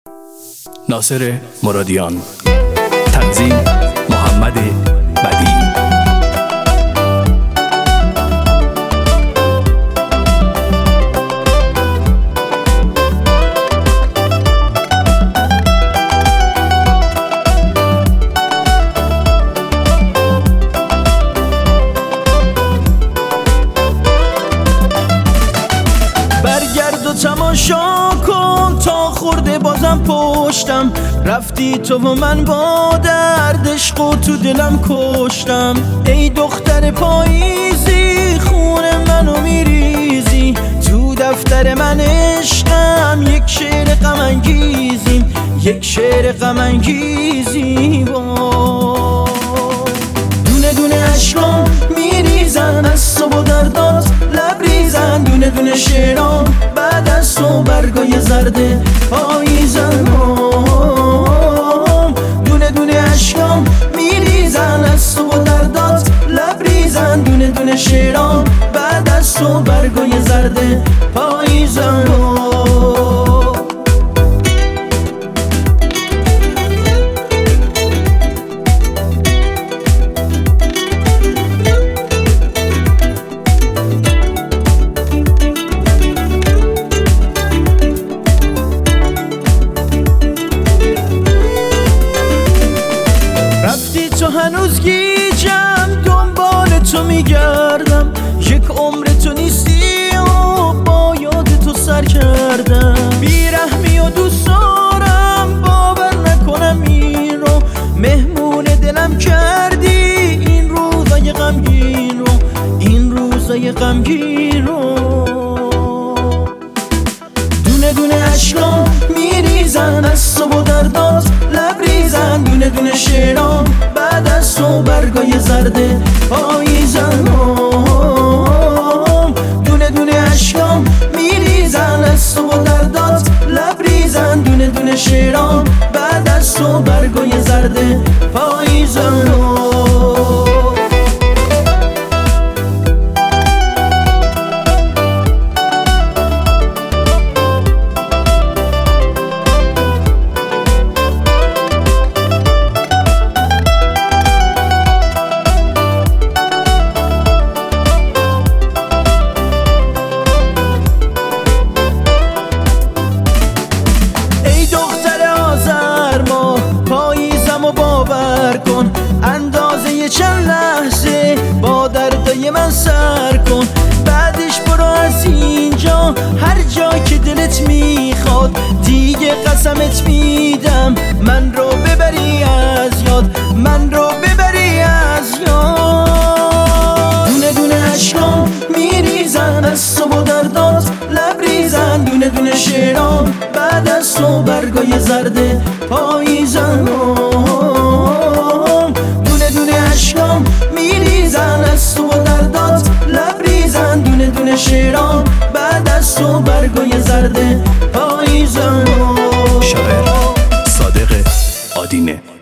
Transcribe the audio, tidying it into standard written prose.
ناصر مرادیان، تنظیم محمد بدیعی. برگرد و تماشا کن تا خورده بازم پشتم. رفتی تو و من با درد عشق و تو دلم کشتم. ای دختر پاییزی خون منو میریزی. تو دفتر من عشقم یک شعر غم انگیزیم، یک شعر غم انگیزی. دونه دونه اشکام میریزن از صبح و دردات لبریزن. دونه دونه شعرام بعد از تو برگای زرد پاییزن. دونه دونه اشکام میریزن از صبح و دردات لبریزن. دونه دونه شعرام بعد از تو برگای زرد پاییزن. رفتی تو هنوز گیجم دنبال تو میگردم. یک عمر تو نیستی و با یاد تو سر کردم. بیرحمی و دوست دارم باور نکنم این رو. مهمون دلم کردی این روزای غمگین رو، این روزای غمگین رو. دونه دونه اشکام میریزن از صبح و دردات لبریزن. دونه دونه شعرام بعد از تو برگای زرد پاییزن. دونه دونه اشکام میریزن از صبح و دردات لبریزن. دونه دونه شعرام بعد از تو برگای زرد پاییزن. اندازه چند لحظه با دردای من سر کن. بعدش برو از اینجا هر جا که دلت میخواد. دیگه قسمت میدم من رو ببری از یاد، من رو ببری از یاد. دونه دونه اشکام میریزن از صبح و دردات لبریزن. دونه دونه شعرام بعد از تو برگای زرد پاییزن. اشکام میریزن از تو و دردات لبریزن. دونه دونه شعرام بعد از تو برگای زرد پاییزن. شاعر صادق آدینه.